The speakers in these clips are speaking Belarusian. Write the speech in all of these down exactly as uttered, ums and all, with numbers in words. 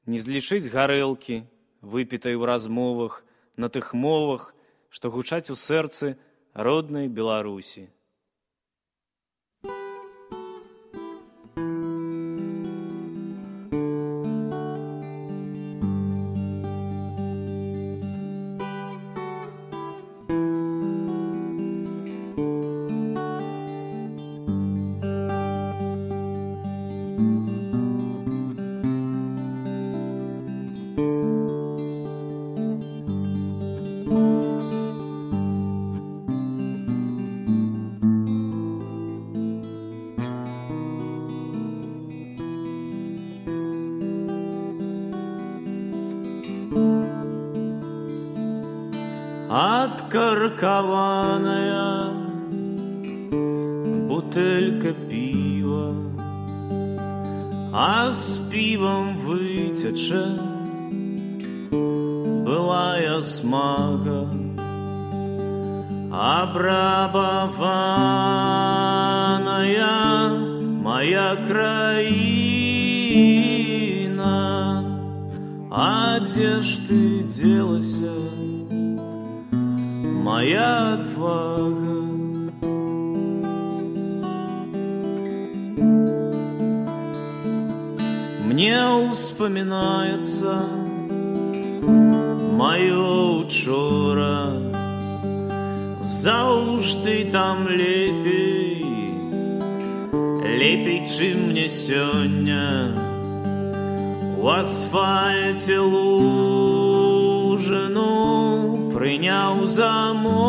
Не злічыць гарэлкі, выпітай у размовах, на тых мовах, што гучаць у сэрцы роднай Беларусі. Откаркованная бутылька пива, а с пивом вытече былая смага, обрабованная моя краина. А где ж ты делася, моя отвага? Мне вспоминается моё учора, заўжды там лепей, лепей, чым мне сёння. У асфальце лужыну прыняў за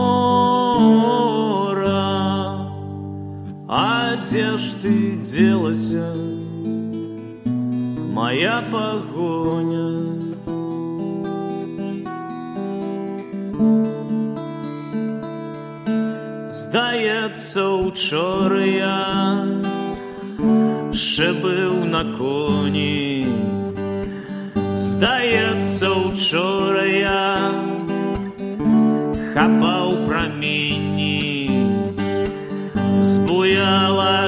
мора. А дзе ж ты делася, моя пагоня? Здаецца, учора я ще быў на коні. Здаецца, учора я хапаў праменні, збуяла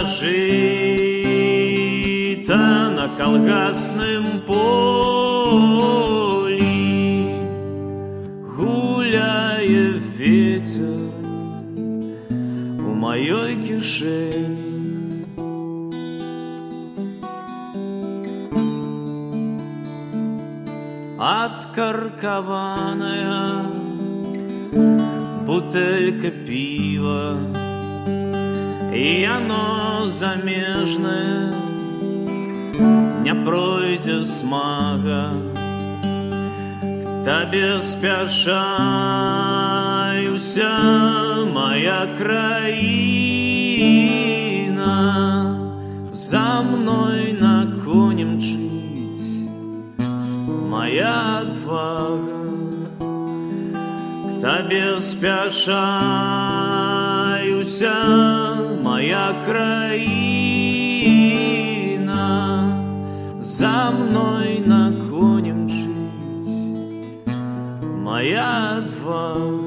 жыта на калгасным полі. Гуляе ветер у маёй кішэні. Откаркованная бутылька пива, и оно замежное не пройдзе смага. К табе спяшаюся, моя краина. За мной на коні мчыць моя отвага. К табе спяшаюся, моя краина. За мной на коні мчыць моя отвага.